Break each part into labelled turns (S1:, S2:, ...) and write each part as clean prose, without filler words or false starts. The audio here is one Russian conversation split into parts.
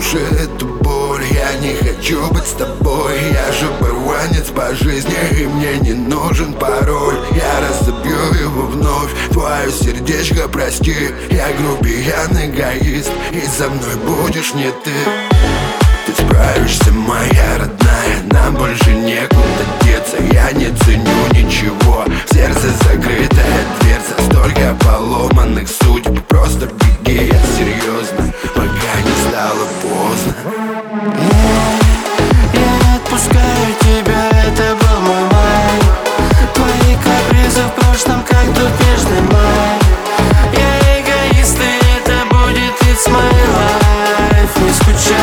S1: слушай эту боль. Я не хочу быть с тобой. Я же оборванец по жизни, и мне не нужен пароль. Я разобью его вновь, твое сердечко прости. Я грубиян, эгоист, и за мной будешь не ты. Ты справишься, моя родная, нам больше некуда деться. Я не ценю ничего, в сердце закрытая дверца. Столько поломанных судеб, просто беги, я серьезно, пока не стало поздно.
S2: Я отпускаю тебя, это был мой май. Твои капризы в прошлом, как тот нежный май. Я эгоист, и это будет it's my life. Не скучай.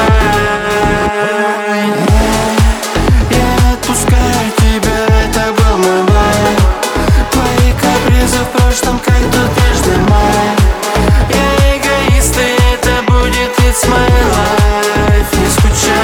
S2: Я отпускаю тебя, это был мой май. Твои капризы в прошлом, как тот нежный май. Я эгоист, и это будет it's my life. Не скучай.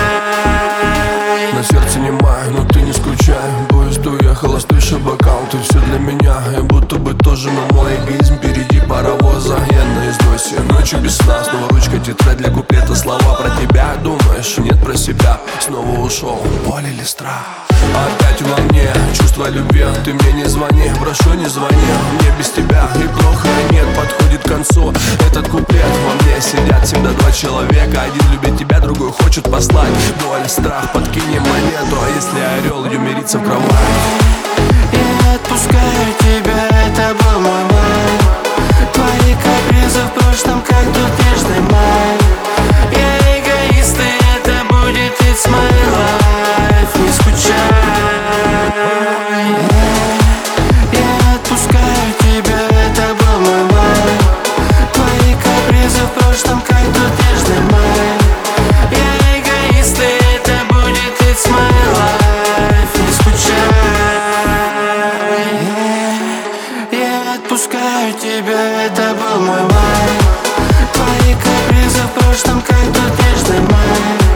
S3: На сердце не май, но ты не скучай. Поезд уехал, остывший бокал. Ты все для меня, я будто бы тоже, но мой эгоизм впереди паровоза. Я на износе, ночью без сна. Снова ручка, тетрадь для куплета. Слова про тебя думаешь, нет про себя. Снова ушел, боль или страх. Опять во мне чувство любви. Ты мне не звони, прошу не звони. Мне без тебя и плохо нет. Подходит к концу этот куплет. Во мне сидят всегда два человека. Один любит тебя, другой хочет послать. Боль, страх, подкинем монету. А если орел, юмерится в кровать?
S2: Я отпускаю тебя, это был мой май. Твои капризы в прошлом, как тот нежный май. Я эгоист, и это будет it's my life. Не скучай. Я отпускаю тебя, это был мой май. Твои капризы в прошлом, как тот нежный май. Я эгоист, и это будет it's my life. Не скучай. Я отпускаю тебя, это был мой май. Твои капризы в прошлом, как тот нежный май.